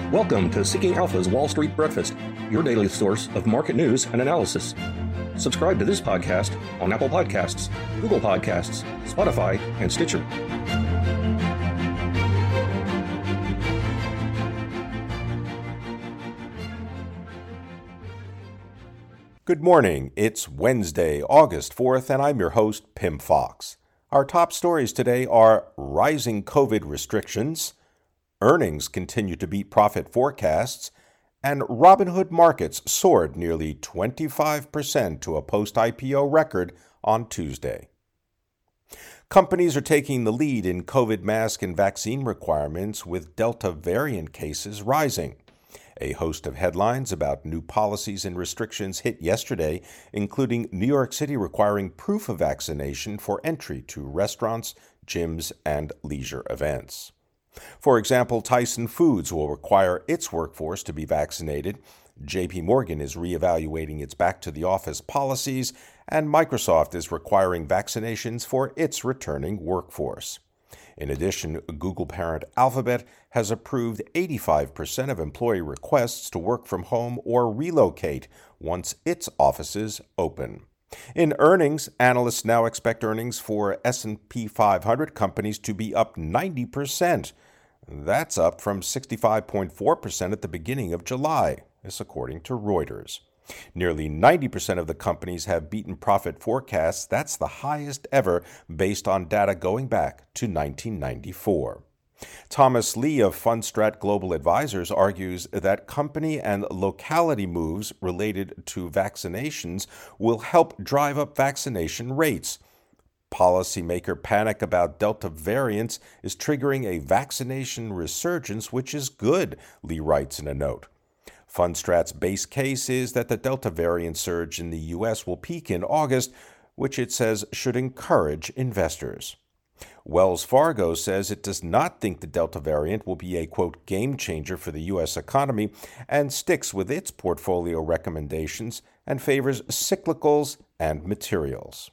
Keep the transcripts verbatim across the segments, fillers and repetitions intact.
Welcome to Seeking Alpha's Wall Street Breakfast, your daily source of market news and analysis. Subscribe to this podcast on Apple Podcasts, Google Podcasts, Spotify, and Stitcher. Good morning. It's Wednesday, August fourth, and I'm your host, Pim Fox. Our top stories today are rising COVID restrictions, earnings continue to beat profit forecasts, and Robinhood markets soared nearly twenty-five percent to a post-I P O record on Tuesday. Companies are taking the lead in COVID mask and vaccine requirements, with Delta variant cases rising. A host of headlines about new policies and restrictions hit yesterday, including New York City requiring proof of vaccination for entry to restaurants, gyms, and leisure events. For example, Tyson Foods will require its workforce to be vaccinated, J P Morgan is reevaluating its back-to-the-office policies, and Microsoft is requiring vaccinations for its returning workforce. In addition, Google parent Alphabet has approved eighty-five percent of employee requests to work from home or relocate once its offices open. In earnings, analysts now expect earnings for S and P five hundred companies to be up ninety percent. That's up from sixty-five point four percent at the beginning of July, this according to Reuters. Nearly ninety percent of the companies have beaten profit forecasts. That's the highest ever based on data going back to nineteen ninety-four. Thomas Lee of Fundstrat Global Advisors argues that company and locality moves related to vaccinations will help drive up vaccination rates. Policymaker panic about Delta variants is triggering a vaccination resurgence, which is good, Lee writes in a note. Fundstrat's base case is that the Delta variant surge in the U S will peak in August, which it says should encourage investors. Wells Fargo says it does not think the Delta variant will be a, quote, game changer for the U S economy and sticks with its portfolio recommendations and favors cyclicals and materials.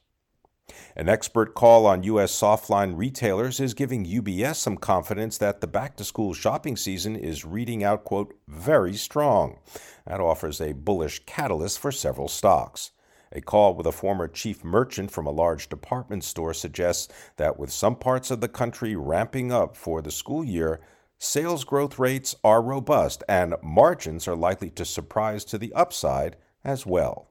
An expert call on U S softline retailers is giving U B S some confidence that the back-to-school shopping season is reading out, quote, very strong. That offers a bullish catalyst for several stocks. A call with a former chief merchant from a large department store suggests that with some parts of the country ramping up for the school year, sales growth rates are robust and margins are likely to surprise to the upside as well.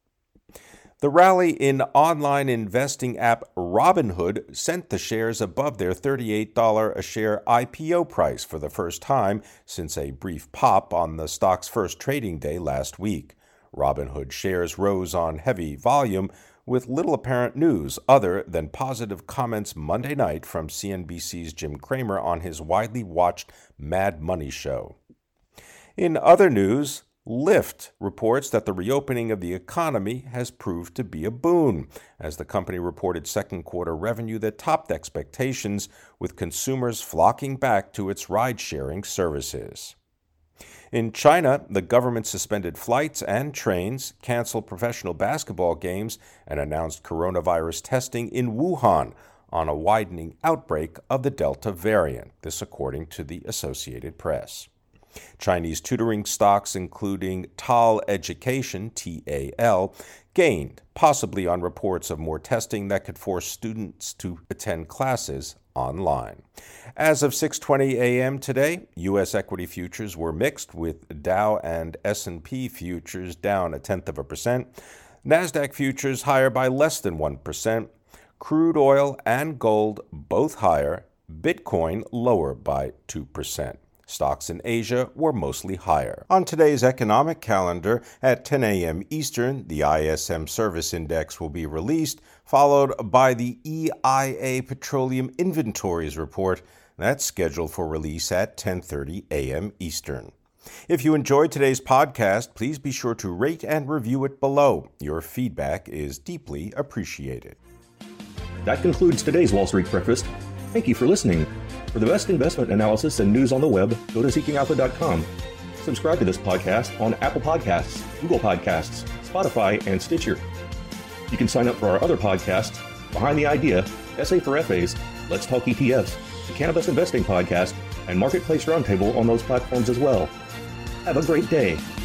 The rally in online investing app Robinhood sent the shares above their thirty-eight dollars a share I P O price for the first time since a brief pop on the stock's first trading day last week. Robinhood shares rose on heavy volume with little apparent news other than positive comments Monday night from C N B C's Jim Cramer on his widely watched Mad Money show. In other news, Lyft reports that the reopening of the economy has proved to be a boon, as the company reported second quarter revenue that topped expectations, with consumers flocking back to its ride-sharing services. In China, the government suspended flights and trains, canceled professional basketball games, and announced coronavirus testing in Wuhan on a widening outbreak of the Delta variant, this according to the Associated Press. Chinese tutoring stocks, including Tal Education, T A L, gained, possibly on reports of more testing that could force students to attend classes online. As of six twenty a.m. today, U S equity futures were mixed, with Dow and S and P futures down a tenth of a percent, NASDAQ futures higher by less than one percent, crude oil and gold both higher, Bitcoin lower by two percent. Stocks in Asia were mostly higher. On today's economic calendar, at ten a.m. Eastern, the I S M Service Index will be released, followed by the E I A Petroleum Inventories Report. That's scheduled for release at ten thirty a.m. Eastern. If you enjoyed today's podcast, please be sure to rate and review it below. Your feedback is deeply appreciated. That concludes today's Wall Street Breakfast. Thank you for listening. For the best investment analysis and news on the web, go to seeking alpha dot com. Subscribe to this podcast on Apple Podcasts, Google Podcasts, Spotify, and Stitcher. You can sign up for our other podcasts, Behind the Idea, S A for F As, Let's Talk E T Fs, the Cannabis Investing Podcast, and Marketplace Roundtable on those platforms as well. Have a great day.